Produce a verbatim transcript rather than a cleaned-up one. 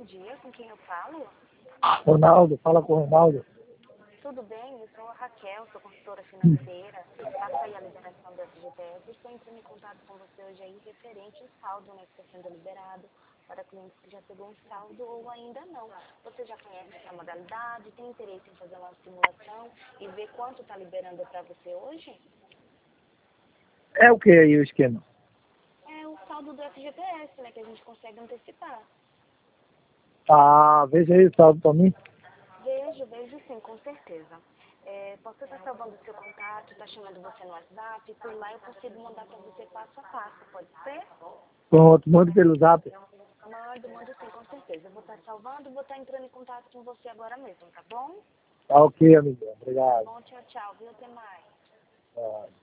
dia, com quem eu falo? Ronaldo, fala com o Ronaldo. Tudo bem? Eu sou a Raquel, sou consultora financeira. Faço aí a liberação do F G T S. Estou entrando em contato com você hoje aí referente ao saldo, né, que está sendo liberado para clientes que já pegou um saldo ou ainda não. Você já conhece essa modalidade? Tem interesse em fazer uma simulação e ver quanto está liberando para você hoje? É o que aí o esquema? É o saldo do F G T S, né, que a gente consegue antecipar. Ah, veja aí o saldo pra mim. Vejo, vejo sim, com certeza. É, posso estar salvando o seu contato, está chamando você no WhatsApp, por lá eu consigo mandar para você passo a passo, pode ser? Pronto, manda pelo zap. Mando, mando sim, com certeza. Eu vou estar salvando, vou estar entrando em contato com você agora mesmo, tá bom? Tá ok, amigo. Tá Obrigado. bom, tchau, tchau, viu? Até mais. Ah.